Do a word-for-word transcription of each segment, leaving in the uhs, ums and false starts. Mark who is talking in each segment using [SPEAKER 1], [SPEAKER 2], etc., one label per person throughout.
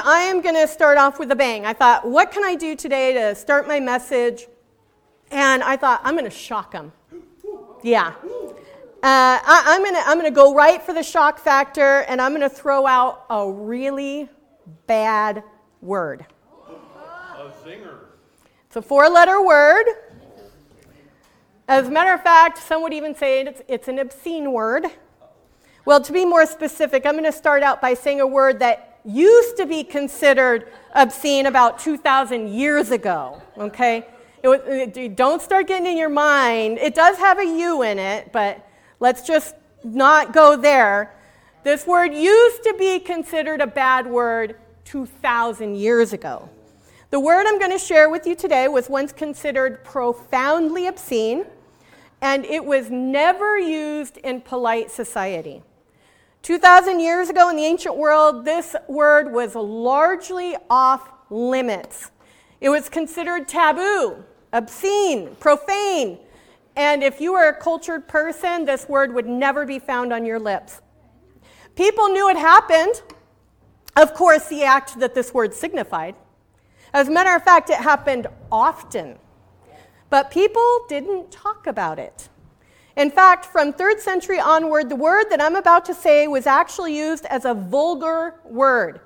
[SPEAKER 1] I am going to start off with a bang. I thought, what can I do today to start my message? And I thought, I'm going to shock them. Yeah. Uh, I, I'm going to I'm going to go right for the shock factor, and I'm going to throw out a really bad word.
[SPEAKER 2] A zinger.
[SPEAKER 1] It's a four-letter word. As a matter of fact, some would even say it's, it's an obscene word. Well, to be more specific, I'm going to start out by saying a word that used to be considered obscene about two thousand years ago, okay? It was, it, don't start getting in your mind. It does have a U in it, but let's just not go there. This word used to be considered a bad word two thousand years ago. The word I'm going to share with you today was once considered profoundly obscene, and it was never used in polite society. two thousand years ago in the ancient world, this word was largely off limits. It was considered taboo, obscene, profane, and if you were a cultured person, this word would never be found on your lips. People knew it happened. Of course, the act that this word signified. As a matter of fact, it happened often. But people didn't talk about it. In fact, from third century onward, the word that I'm about to say was actually used as a vulgar word.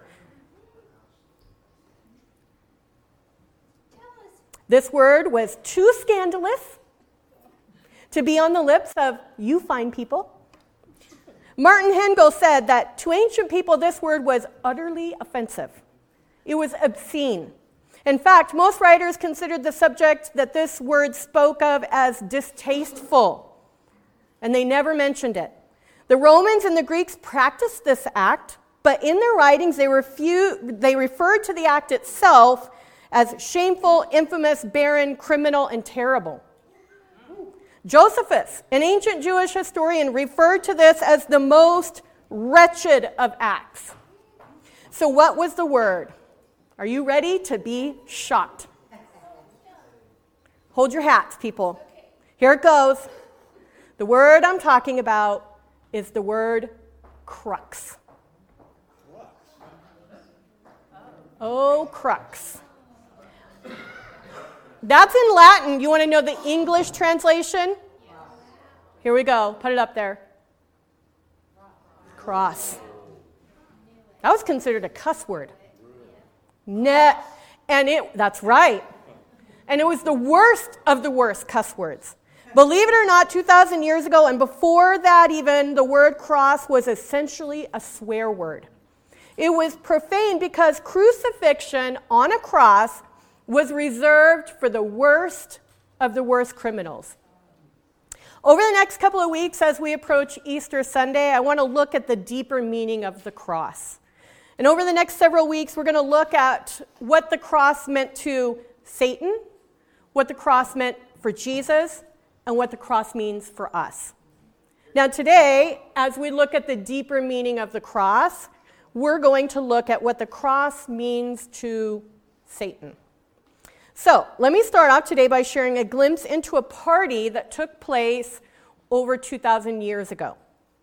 [SPEAKER 1] This word was too scandalous to be on the lips of you fine people. Martin Hengel said that to ancient people, this word was utterly offensive. It was obscene. In fact, most writers considered the subject that this word spoke of as distasteful, and they never mentioned it. The Romans and the Greeks practiced this act, but in their writings they, refu- they referred to the act itself as shameful, infamous, barren, criminal, and terrible. Josephus, an ancient Jewish historian, referred to this as the most wretched of acts. So what was the word? Are you ready to be shocked? Hold your hats, people. Here it goes. The word I'm talking about is the word crux. Oh, crux. That's in Latin. You want to know the English translation? Here we go. Put it up there. Cross. That was considered a cuss word. Ne- and it, that's right. And it was the worst of the worst cuss words. Believe it or not, two thousand years ago, and before that even, the word cross was essentially a swear word. It was profane because crucifixion on a cross was reserved for the worst of the worst criminals. Over the next couple of weeks, as we approach Easter Sunday, I want to look at the deeper meaning of the cross. And over the next several weeks, we're going to look at what the cross meant to Satan, what the cross meant for Jesus, and what the cross means for us. Now today, as we look at the deeper meaning of the cross, we're going to look at what the cross means to Satan. So let me start off today by sharing a glimpse into a party that took place over two thousand years ago.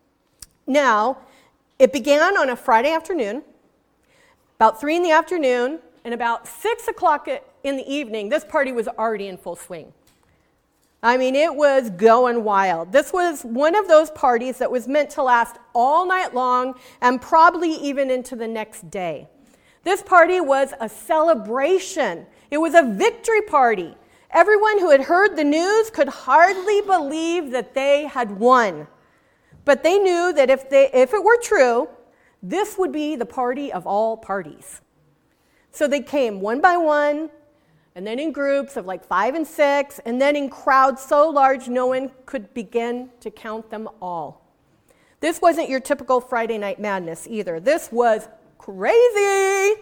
[SPEAKER 1] Now, it began on a Friday afternoon. About three in the afternoon, and about six o'clock in the evening, this party was already in full swing. I mean, it was going wild. This was one of those parties that was meant to last all night long and probably even into the next day. This party was a celebration. It was a victory party. Everyone who had heard the news could hardly believe that they had won. But they knew that if they, if it were true, this would be the party of all parties. So they came one by one, and then in groups of like five and six, and then in crowds so large no one could begin to count them all. This wasn't your typical Friday night madness either. This was crazy.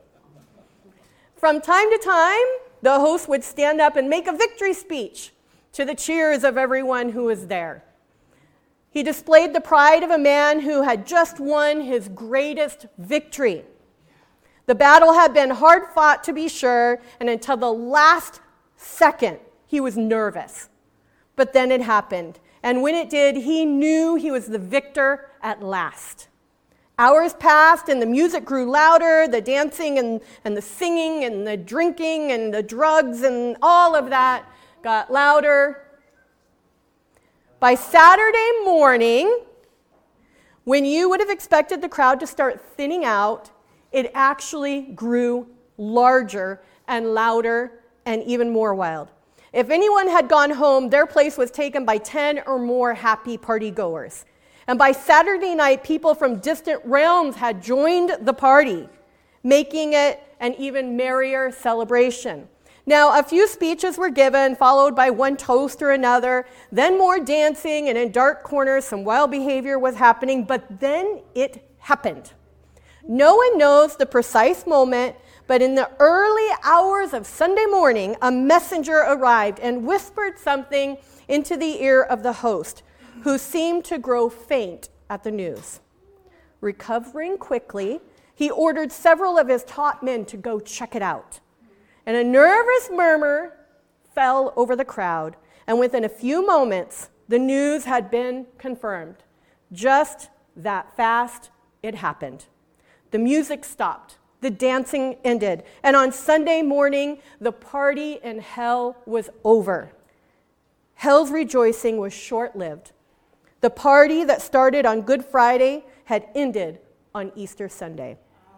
[SPEAKER 1] From time to time, the host would stand up and make a victory speech to the cheers of everyone who was there. He displayed the pride of a man who had just won his greatest victory. The battle had been hard fought, to be sure, and until the last second, he was nervous. But then it happened, and when it did, he knew he was the victor at last. Hours passed and the music grew louder, the dancing and, and the singing and the drinking and the drugs and all of that got louder. By Saturday morning, when you would have expected the crowd to start thinning out, it actually grew larger and louder and even more wild. If anyone had gone home, their place was taken by ten or more happy party goers. And by Saturday night, people from distant realms had joined the party, making it an even merrier celebration. Now, a few speeches were given, followed by one toast or another, then more dancing, and in dark corners, some wild behavior was happening, but then it happened. No one knows the precise moment, but in the early hours of Sunday morning, a messenger arrived and whispered something into the ear of the host, who seemed to grow faint at the news. Recovering quickly, he ordered several of his top men to go check it out. And a nervous murmur fell over the crowd, and within a few moments, the news had been confirmed. Just that fast, it happened. The music stopped, the dancing ended, and on Sunday morning, the party in hell was over. Hell's rejoicing was short-lived. The party that started on Good Friday had ended on Easter Sunday.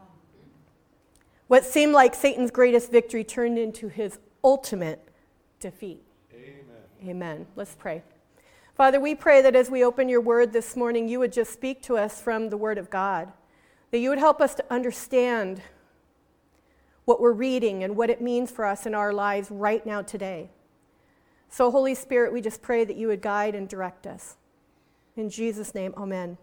[SPEAKER 1] What seemed like Satan's greatest victory turned into his ultimate defeat. Amen. Amen. Let's pray. Father, we pray that as we open your word this morning, you would just speak to us from the word of God, that you would help us to understand what we're reading and what it means for us in our lives right now today. So, Holy Spirit, we just pray that you would guide and direct us. In Jesus' name, amen.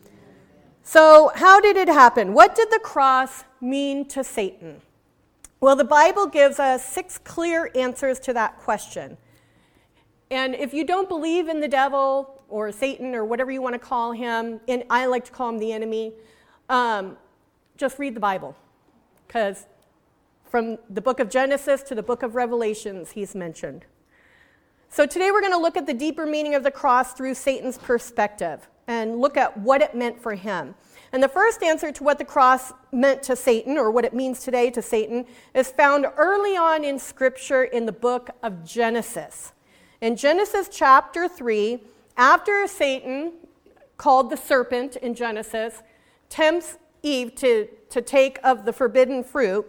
[SPEAKER 1] So, how did it happen? What did the cross mean to Satan? Well, the Bible gives us six clear answers to that question. And if you don't believe in the devil or Satan or whatever you want to call him, and I like to call him the enemy, um, just read the Bible. Because from the book of Genesis to the book of Revelations, he's mentioned. So today we're going to look at the deeper meaning of the cross through Satan's perspective and look at what it meant for him. And the first answer to what the cross meant to Satan, or what it means today to Satan, is found early on in Scripture in the book of Genesis. In Genesis chapter three, after Satan, called the serpent in Genesis, tempts Eve to, to take of the forbidden fruit,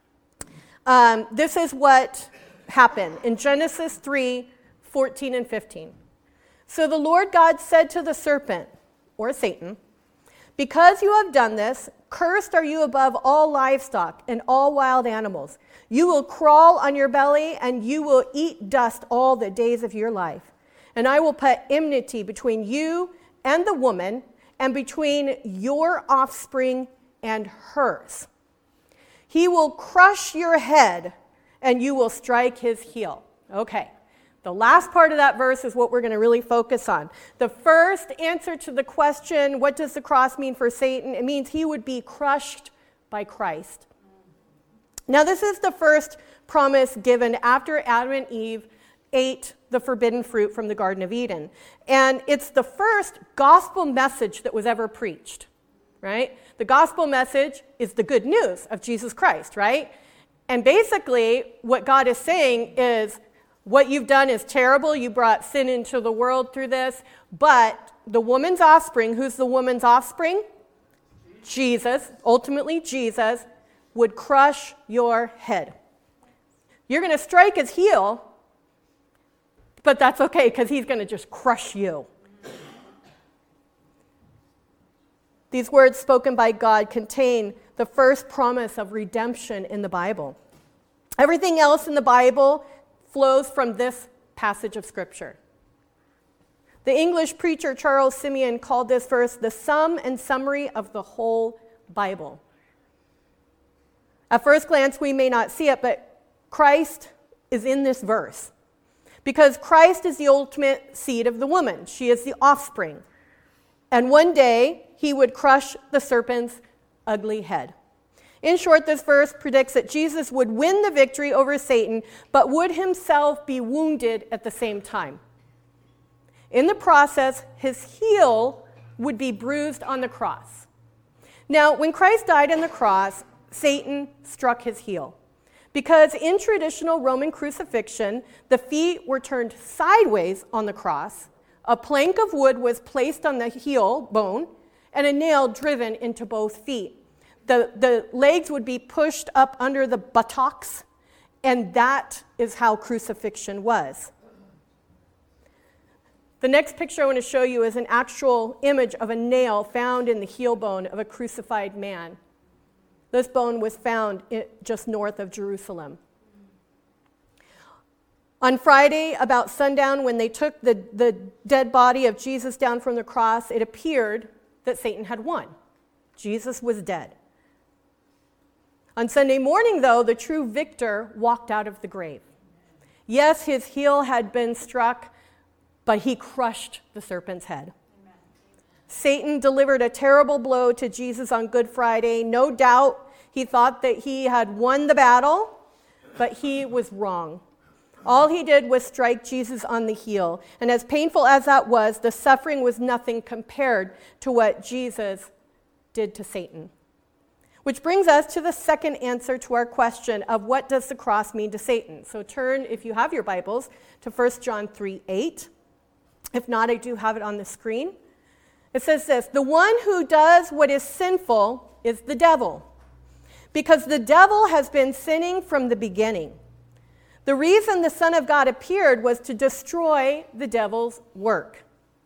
[SPEAKER 1] um, this is what happened in Genesis three, fourteen and fifteen. So the Lord God said to the serpent, or Satan, "Because you have done this, cursed are you above all livestock and all wild animals. You will crawl on your belly, and you will eat dust all the days of your life. And I will put enmity between you and the woman, and between your offspring and hers. He will crush your head, and you will strike his heel." Okay. The last part of that verse is what we're going to really focus on. The first answer to the question, what does the cross mean for Satan? It means he would be crushed by Christ. Now, this is the first promise given after Adam and Eve ate the forbidden fruit from the Garden of Eden. And it's the first gospel message that was ever preached, right? The gospel message is the good news of Jesus Christ, right? And basically, what God is saying is, what you've done is terrible. You brought sin into the world through this. But the woman's offspring, who's the woman's offspring? Jesus, ultimately Jesus, would crush your head. You're going to strike his heel, but that's okay because he's going to just crush you. These words spoken by God contain the first promise of redemption in the Bible. Everything else in the Bible flows from this passage of Scripture. The English preacher Charles Simeon called this verse the sum and summary of the whole Bible. At first glance, we may not see it, but Christ is in this verse. Because Christ is the ultimate seed of the woman. She is the offspring. And one day, he would crush the serpent's ugly head. In short, this verse predicts that Jesus would win the victory over Satan, but would himself be wounded at the same time. In the process, his heel would be bruised on the cross. Now, when Christ died on the cross, Satan struck his heel. Because in traditional Roman crucifixion, the feet were turned sideways on the cross, a plank of wood was placed on the heel bone, and a nail driven into both feet. The, the legs would be pushed up under the buttocks, and that is how crucifixion was. The next picture I want to show you is an actual image of a nail found in the heel bone of a crucified man. This bone was found just north of Jerusalem. On Friday, about sundown, when they took the, the dead body of Jesus down from the cross, it appeared that Satan had won. Jesus was dead. On Sunday morning, though, the true victor walked out of the grave. Yes, his heel had been struck, but he crushed the serpent's head. Amen. Satan delivered a terrible blow to Jesus on Good Friday. No doubt he thought that he had won the battle, but he was wrong. All he did was strike Jesus on the heel. And as painful as that was, the suffering was nothing compared to what Jesus did to Satan. Which brings us to the second answer to our question of what does the cross mean to Satan. So turn, if you have your Bibles, to First John three eight. If not, I do have it on the screen. It says this, "The one who does what is sinful is the devil, because the devil has been sinning from the beginning. The reason the Son of God appeared was to destroy the devil's work."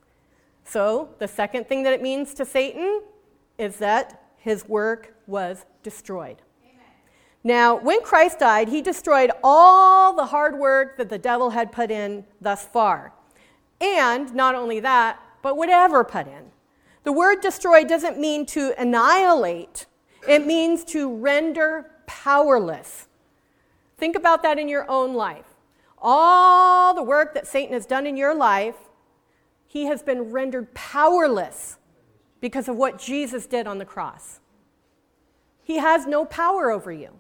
[SPEAKER 1] So the second thing that it means to Satan is that his work was destroyed. Amen. Now, when Christ died, he destroyed all the hard work that the devil had put in thus far. And not only that, but whatever put in. The word destroy doesn't mean to annihilate. It means to render powerless. Think about that in your own life. All the work that Satan has done in your life, he has been rendered powerless because of what Jesus did on the cross. He has no power over you.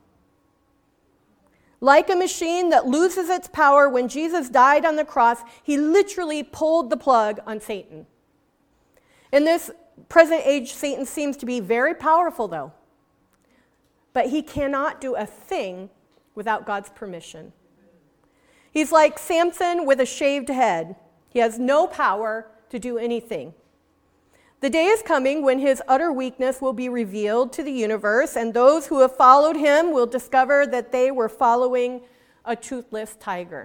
[SPEAKER 1] Like a machine that loses its power, when Jesus died on the cross, he literally pulled the plug on Satan. In this present age, Satan seems to be very powerful, though. But he cannot do a thing without God's permission. He's like Samson with a shaved head. He has no power to do anything. The day is coming when his utter weakness will be revealed to the universe, and those who have followed him will discover that they were following a toothless tiger.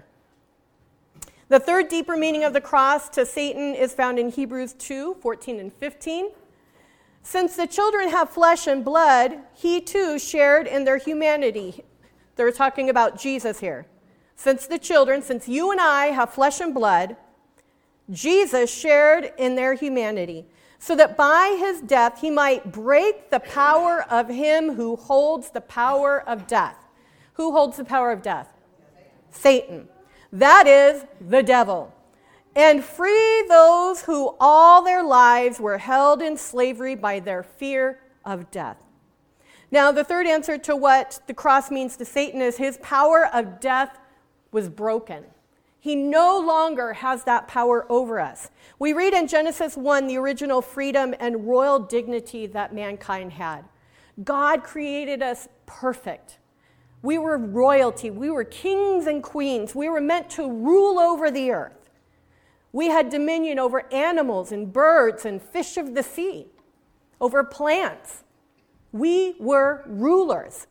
[SPEAKER 1] The third deeper meaning of the cross to Satan is found in Hebrews two fourteen and fifteen. "Since the children have flesh and blood, he too shared in their humanity." They're talking about Jesus here. Since the children, since you and I have flesh and blood, Jesus shared in their humanity, so that by his death he might break the power of him who holds the power of death. Who holds the power of death? Satan. That is the devil. And free those who all their lives were held in slavery by their fear of death. Now, the third answer to what the cross means to Satan is his power of death was broken. He no longer has that power over us. We read in Genesis one the original freedom and royal dignity that mankind had. God created us perfect. We were royalty. We were kings and queens. We were meant to rule over the earth. We had dominion over animals and birds and fish of the sea, over plants. We were rulers.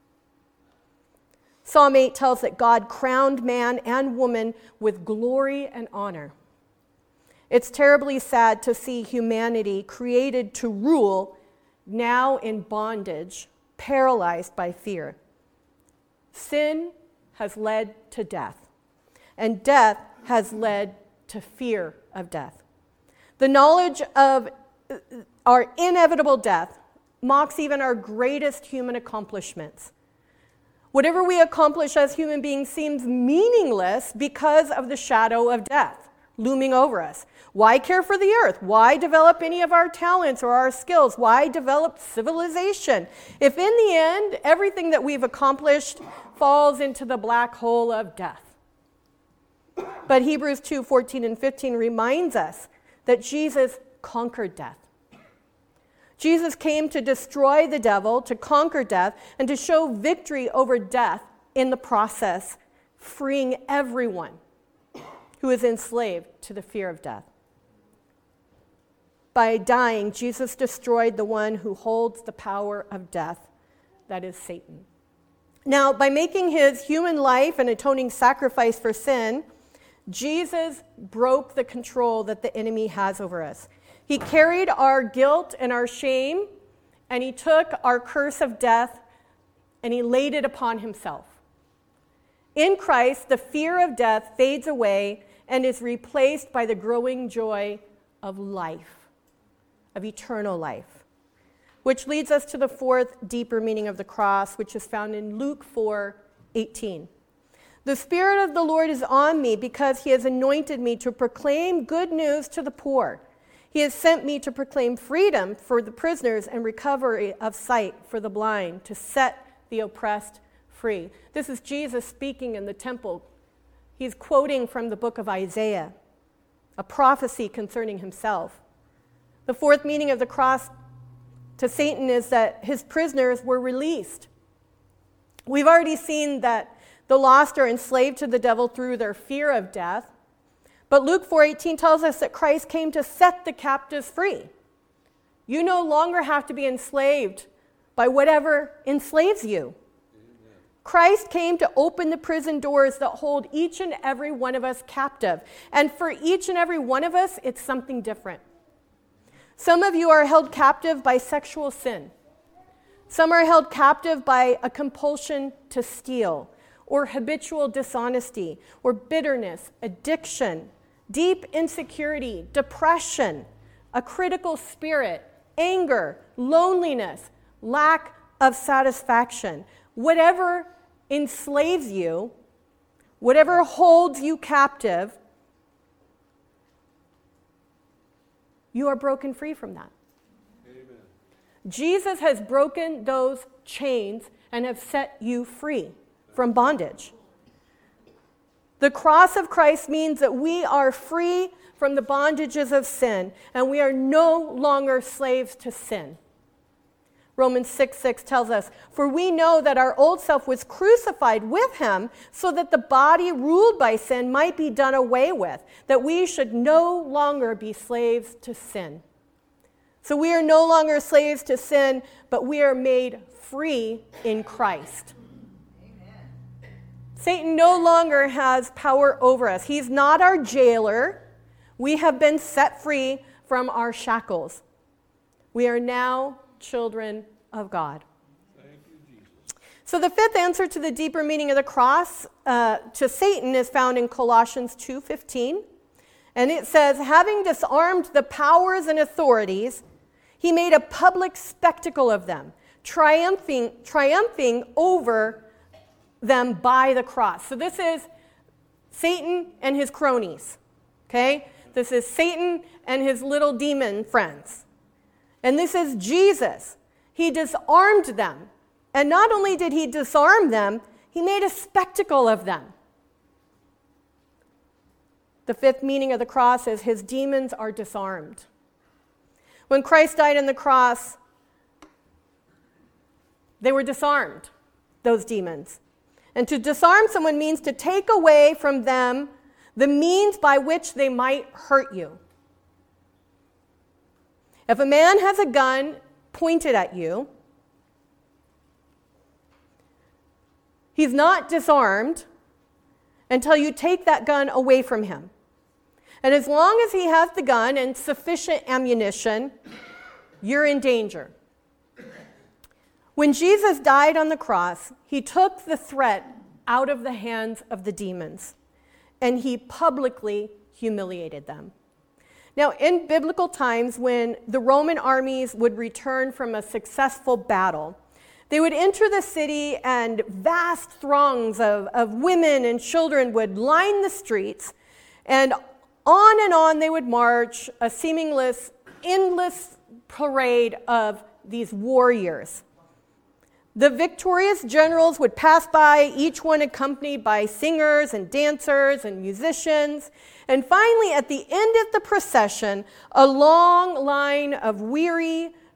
[SPEAKER 1] Psalm eight tells that God crowned man and woman with glory and honor. It's terribly sad to see humanity created to rule, now in bondage, paralyzed by fear. Sin has led to death, and death has led to fear of death. The knowledge of our inevitable death mocks even our greatest human accomplishments. Whatever we accomplish as human beings seems meaningless because of the shadow of death looming over us. Why care for the earth? Why develop any of our talents or our skills? Why develop civilization? If in the end, everything that we've accomplished falls into the black hole of death. But Hebrews two fourteen and fifteen reminds us that Jesus conquered death. Jesus came to destroy the devil, to conquer death, and to show victory over death in the process, freeing everyone who is enslaved to the fear of death. By dying, Jesus destroyed the one who holds the power of death, that is Satan. Now, by making his human life an atoning sacrifice for sin, Jesus broke the control that the enemy has over us. He carried our guilt and our shame, and he took our curse of death, and he laid it upon himself. In Christ, the fear of death fades away and is replaced by the growing joy of life, of eternal life, which leads us to the fourth deeper meaning of the cross, which is found in Luke four eighteen. The Spirit of the Lord is on me because he has anointed me to proclaim good news to the poor. He has sent me to proclaim freedom for the prisoners and recovery of sight for the blind, to set the oppressed free. This is Jesus speaking in the temple. He's quoting from the book of Isaiah, a prophecy concerning himself. The fourth meaning of the cross to Satan is that his prisoners were released. We've already seen that the lost are enslaved to the devil through their fear of death. But Luke four eighteen tells us that Christ came to set the captives free. You no longer have to be enslaved by whatever enslaves you. Amen. Christ came to open the prison doors that hold each and every one of us captive. And for each and every one of us, it's something different. Some of you are held captive by sexual sin. Some are held captive by a compulsion to steal, or habitual dishonesty, or bitterness, addiction, deep insecurity, depression, a critical spirit, anger, loneliness, lack of satisfaction. Whatever enslaves you, whatever holds you captive, you are broken free from that. Amen. Jesus has broken those chains and have set you free from bondage. The cross of Christ means that we are free from the bondages of sin, and we are no longer slaves to sin. Romans six six tells us, "For we know that our old self was crucified with him so that the body ruled by sin might be done away with, that we should no longer be slaves to sin." So we are no longer slaves to sin, but we are made free in Christ. Satan no longer has power over us. He's not our jailer. We have been set free from our shackles. We are now children of God.
[SPEAKER 2] Thank you, Jesus.
[SPEAKER 1] So the fifth answer to the deeper meaning of the cross uh, to Satan is found in Colossians two fifteen. And it says, having disarmed the powers and authorities, he made a public spectacle of them, triumphing, triumphing over them by the cross. So this is Satan and his cronies, okay? This is Satan and his little demon friends. And this is Jesus. He disarmed them. And not only did he disarm them, he made a spectacle of them. The fifth meaning of the cross is his demons are disarmed. When Christ died on the cross, they were disarmed, those demons. And to disarm someone means to take away from them the means by which they might hurt you. If a man has a gun pointed at you, he's not disarmed until you take that gun away from him. And as long as he has the gun and sufficient ammunition, you're in danger. When Jesus died on the cross, he took the threat out of the hands of the demons, and he publicly humiliated them. Now, in biblical times, when the Roman armies would return from a successful battle, they would enter the city, and vast throngs of, of women and children would line the streets, and on and on they would march, a seamless, endless parade of these warriors. The victorious generals would pass by, each one accompanied by singers and dancers and musicians. And finally, at the end of the procession, a long line of weary,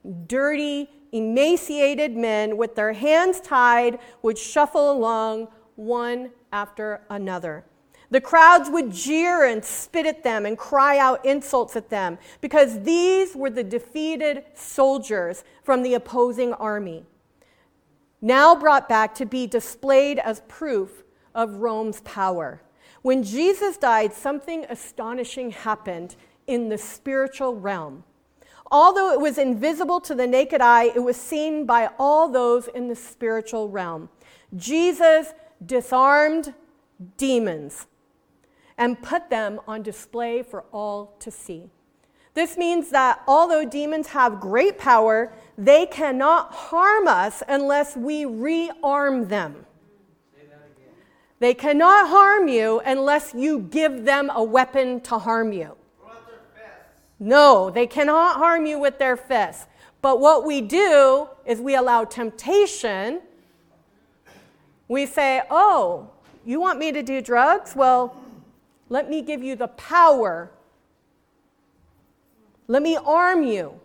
[SPEAKER 1] dirty, emaciated men with their hands tied would shuffle along one after another. The crowds would jeer and spit at them and cry out insults at them because these were the defeated soldiers from the opposing army, now brought back to be displayed as proof of Rome's power. When Jesus died, something astonishing happened in the spiritual realm. Although it was invisible to the naked eye, it was seen by all those in the spiritual realm. Jesus disarmed demons and put them on display for all to see. This means that although demons have great power, they cannot harm us unless we rearm them. They cannot harm you unless you give them a weapon to harm you. No, they cannot harm you with their fists. But what we do is we allow temptation. We say, oh, you want me to do drugs? Well, let me give you the power. Let me arm you.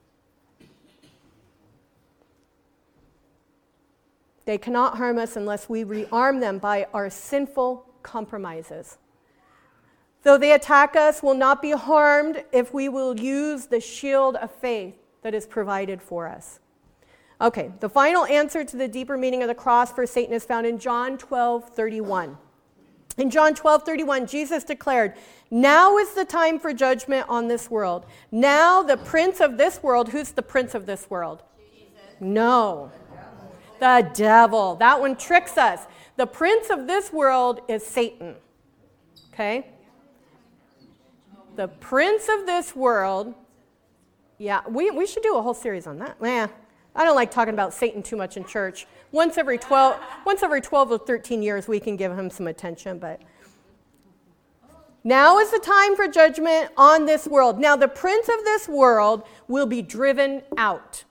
[SPEAKER 1] They cannot harm us unless we rearm them by our sinful compromises. Though they attack us, will not be harmed if we will use the shield of faith that is provided for us. Okay, the final answer to the deeper meaning of the cross for Satan is found in John twelve thirty-one. In John twelve thirty-one, Jesus declared, "Now is the time for judgment on this world. Now the prince of this world," who's the prince of this world? Jesus. No. The devil. That one tricks us. The prince of this world is Satan. Okay? The prince of this world, yeah, we, we should do a whole series on that. Yeah, I don't like talking about Satan too much in church. Once every twelve, once every twelve or thirteen years, we can give him some attention. But now is the time for judgment on this world. Now the prince of this world will be driven out.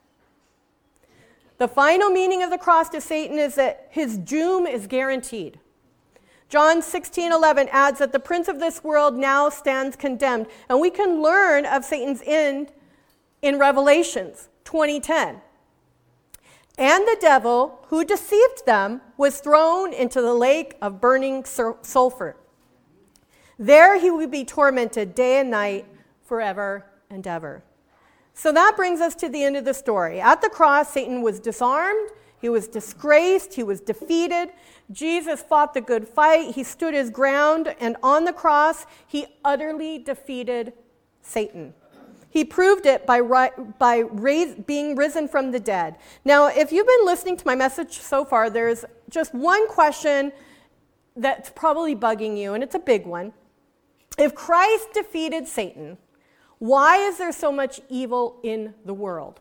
[SPEAKER 1] The final meaning of the cross to Satan is that his doom is guaranteed. John sixteen eleven adds that the prince of this world now stands condemned. And we can learn of Satan's end in Revelations twenty ten. And the devil who deceived them was thrown into the lake of burning sulfur. There he will be tormented day and night forever and ever. So that brings us to the end of the story. At the cross, Satan was disarmed. He was disgraced. He was defeated. Jesus fought the good fight. He stood his ground. And on the cross, he utterly defeated Satan. He proved it by, by raise, being risen from the dead. Now, if you've been listening to my message so far, there's just one question that's probably bugging you, and it's a big one. If Christ defeated Satan, why is there so much evil in the world?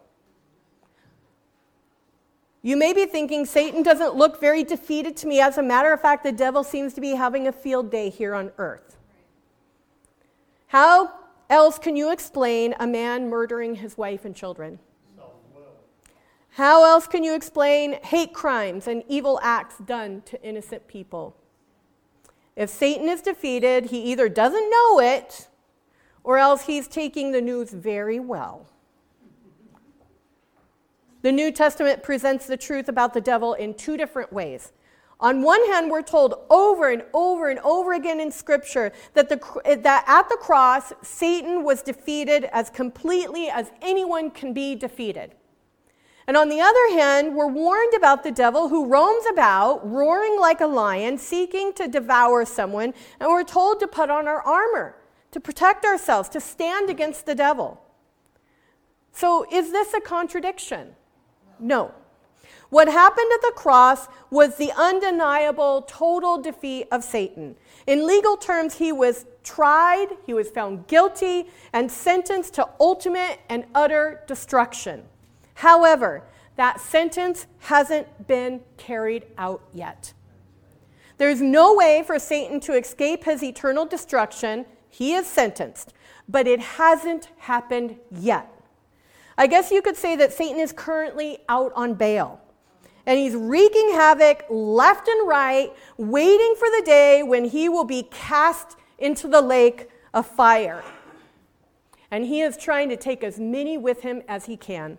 [SPEAKER 1] You may be thinking, Satan doesn't look very defeated to me. As a matter of fact, the devil seems to be having a field day here on earth. How else can you explain a man murdering his wife and children? How else can you explain hate crimes and evil acts done to innocent people? If Satan is defeated, he either doesn't know it, or else he's taking the news very well. The New Testament presents the truth about the devil in two different ways. On one hand, we're told over and over and over again in Scripture that, the, that at the cross, Satan was defeated as completely as anyone can be defeated. And on the other hand, we're warned about the devil who roams about, roaring like a lion, seeking to devour someone, and we're told to put on our armor, to protect ourselves, to stand against the devil. So is this a contradiction? No. What happened at the cross was the undeniable total defeat of Satan. In legal terms, he was tried, he was found guilty, and sentenced to ultimate and utter destruction. However, that sentence hasn't been carried out yet. There's no way for Satan to escape his eternal destruction. He is sentenced, but it hasn't happened yet. I guess you could say that Satan is currently out on bail. And he's wreaking havoc left and right, waiting for the day when he will be cast into the lake of fire. And he is trying to take as many with him as he can.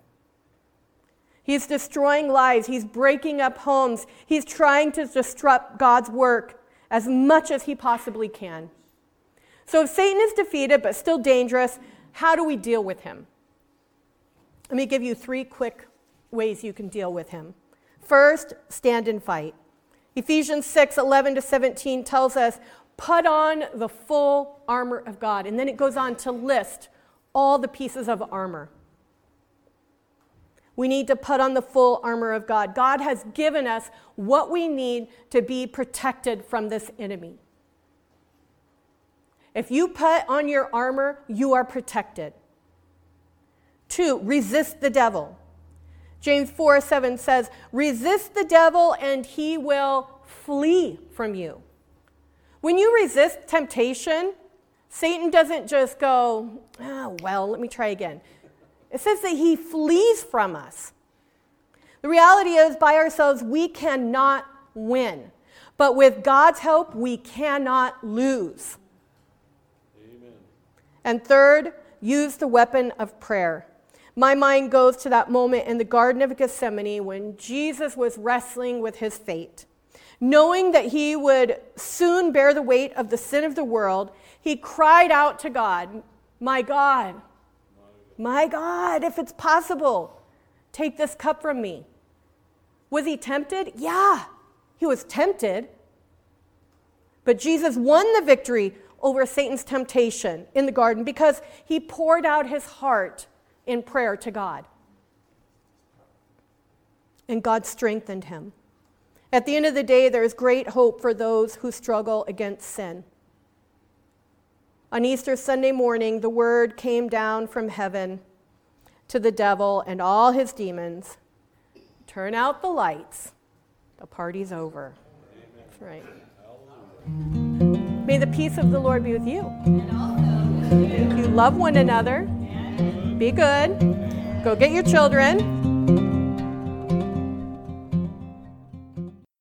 [SPEAKER 1] He's destroying lives. He's breaking up homes. He's trying to disrupt God's work as much as he possibly can. So if Satan is defeated but still dangerous, how do we deal with him? Let me give you three quick ways you can deal with him. First, stand and fight. Ephesians six, eleven to seventeen tells us, put on the full armor of God. And then it goes on to list all the pieces of armor. We need to put on the full armor of God. God has given us what we need to be protected from this enemy. If you put on your armor, you are protected. Two, resist the devil. James four seven says, resist the devil and he will flee from you. When you resist temptation, Satan doesn't just go, oh, well, let me try again. It says that he flees from us. The reality is, by ourselves, we cannot win. But with God's help, we cannot lose.
[SPEAKER 2] Amen.
[SPEAKER 1] And third, use the weapon of prayer. My mind goes to that moment in the Garden of Gethsemane when Jesus was wrestling with his fate. Knowing that he would soon bear the weight of the sin of the world, he cried out to God, my God, my God, if it's possible, take this cup from me. Was he tempted? Yeah, he was tempted. But Jesus won the victory over Satan's temptation in the garden because he poured out his heart in prayer to God. And God strengthened him. At the end of the day, there is great hope for those who struggle against sin. On Easter Sunday morning, the word came down from heaven to the devil and all his demons. Turn out the lights. The party's over. Amen. That's right. Hallelujah. May the peace of the Lord be with you. And also, you love one another. Be good. Go get your children.